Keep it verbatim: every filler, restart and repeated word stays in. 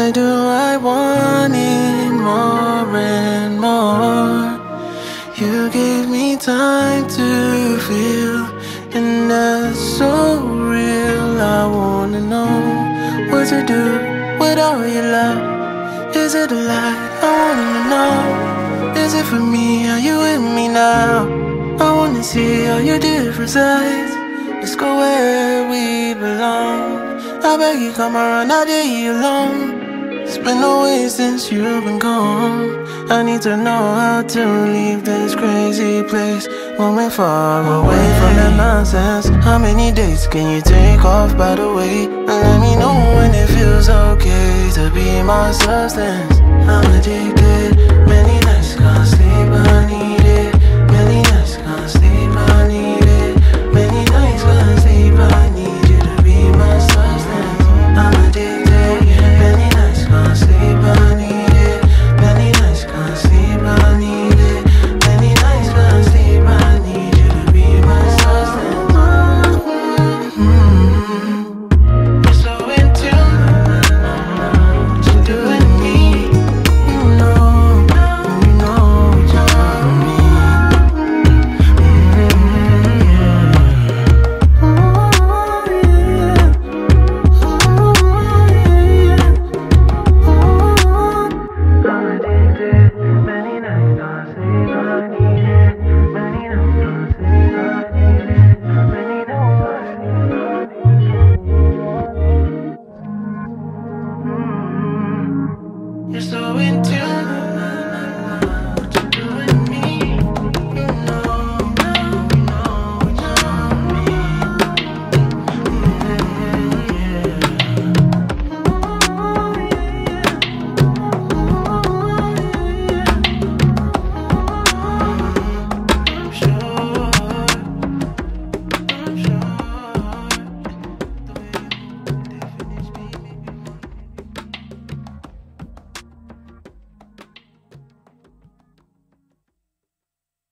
Why do I want it more and more? You gave me time to feel, and that's so real. I wanna know what to do with all your love. Is it a lie? I wanna know. Is it for me? Are you with me now? I wanna see all your different sides. Let's go where we belong. I beg you, come around, I dare you alone. It's been a way since you've been gone. I need to know how to leave this crazy place when we're far away from that nonsense. How many days can you take off, by the way? And let me know when it feels okay to be my substance. I'm addicted, many nights can't sleep, honey.